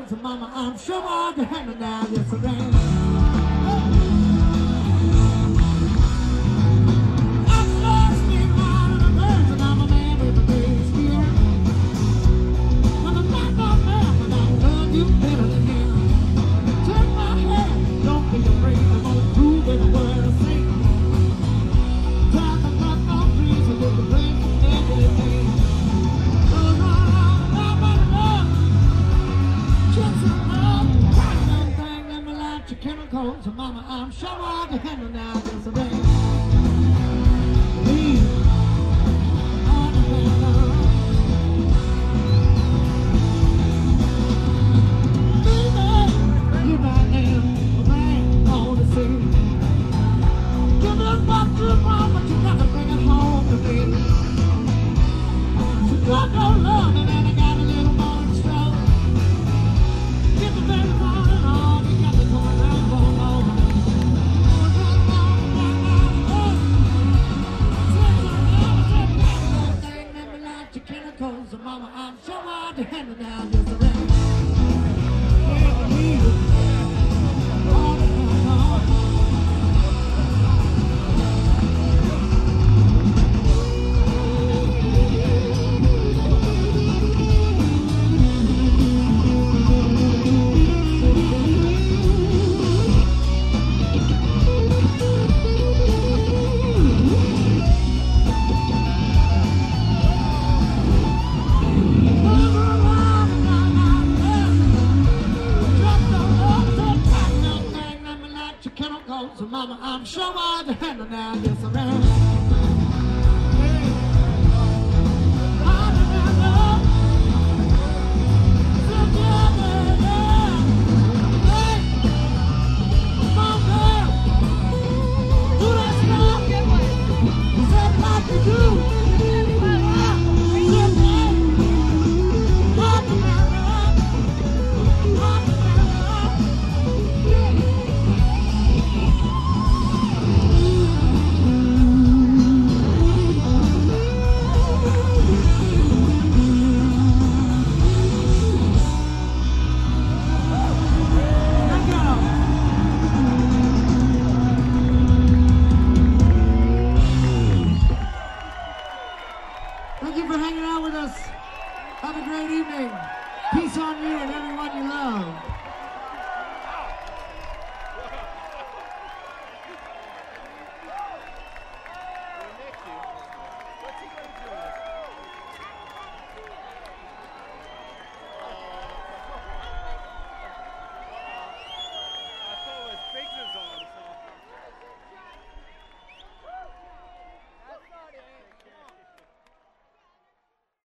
cause mama, I'm sure I'll be handing down this rain. I'm lost in all of the birds and I'm a man with a great spirit. I'm a man, but I love you better than him. Take my hand, don't be afraid, I'm gonna prove every word I say. Time to cut no trees and get the rain from everything. Chemicals, mama, I'm sure I'll be handling now this rain. Please, on the ground. Baby, you my name, a man on the sea. Give us back to mom, but you gotta bring it home to me. She got no love, and then I got a little more to show. Get the baby on and on, you got to go around for long. Chemicals, mama, I'm sure I'll be handing down this rain. Yeah, believe it. All the time. So mama, I'm sure I'll be handling now this around. Thank you for hanging out with us. Have a great evening. Peace on you and everyone you love.